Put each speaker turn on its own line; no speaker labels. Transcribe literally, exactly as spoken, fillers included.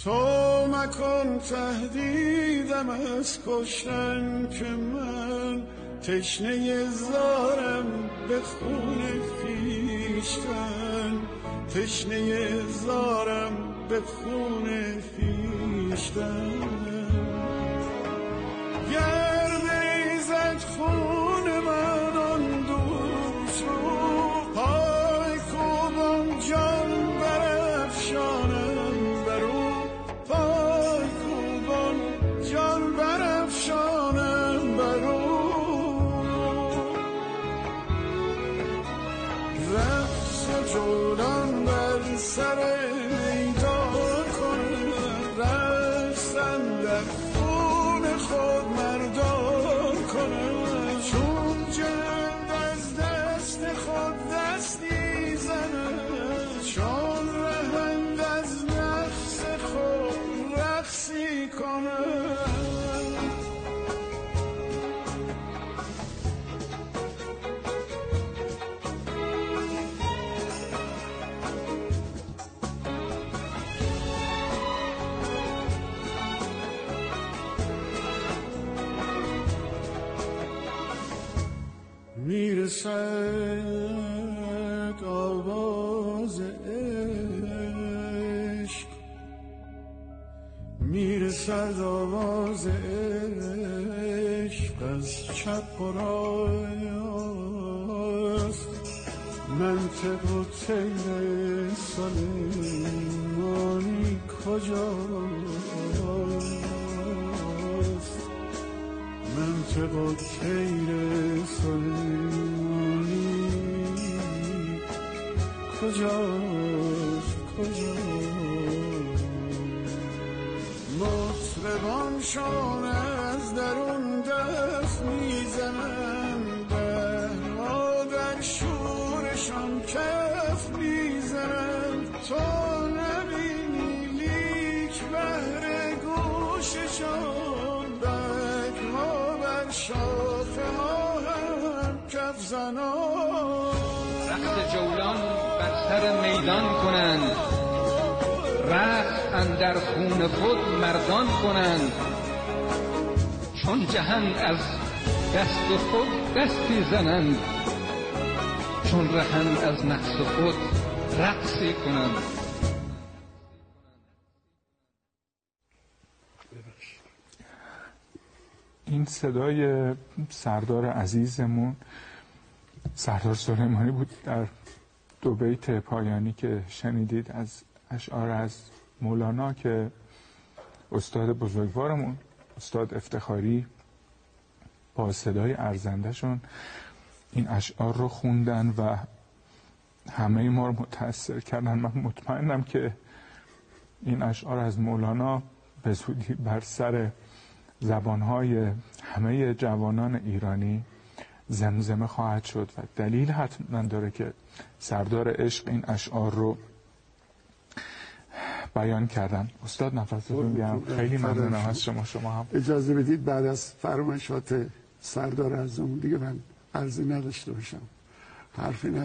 تو مکن تهدیدم از کشتن که من تشنه زارم به خون خویشتن، تشنه زارم به خون خویشتن. گر بریزد خون من آن دوست رو، پای کوبم جان برافشانم بر او، پای کوبم جان برافشانم بر او. رقص جولان بر سر میدان کنم، رقصم در خون خود مردان کنم. چون جلد از دست خود دستی زنم، چون رهند از نفس خود رقصی کنم. میرسد آواز عشق، میرسد آواز عشق از چپ و راست. منطق و طیر سلیمانی کجاست؟ منطق و طیر سلیمانی کجاست؟ کجاست؟ مطربانشان از درون دست میزنند، درها در شورشان کف میزنند. تو نبینی لیک بهر گوششان، برگها بر شاخه ها هم کف زنان.
رقص جولان بر سر میدان کنند، رقص اندر خون خود مردان کنند. چون جهان از دست خود دستی زنند، چون رهند از نفس خود رقصی کنند.
این صدای سردار عزیزمون سردار سلیمانی بود در دو بیت پایانی که شنیدید از اشعار از مولانا که استاد بزرگوارمون استاد افتخاری با صدای ارزنده‌شون این اشعار رو خوندن و همه ما رو متأثر کردن. من مطمئنم که این اشعار از مولانا به زودی بر سر زبانهای همه جوانان ایرانی زمزمه خواهد شد و دلیل حتما داره که سردار عشق این اشعار رو بیان کردن. استاد نفستون گرم، خیلی ممنونم از شما. شما هم
اجازه بدید بعد از فرمایشات سردار اعظم دیگه من عرضی نداشته باشم، حرفی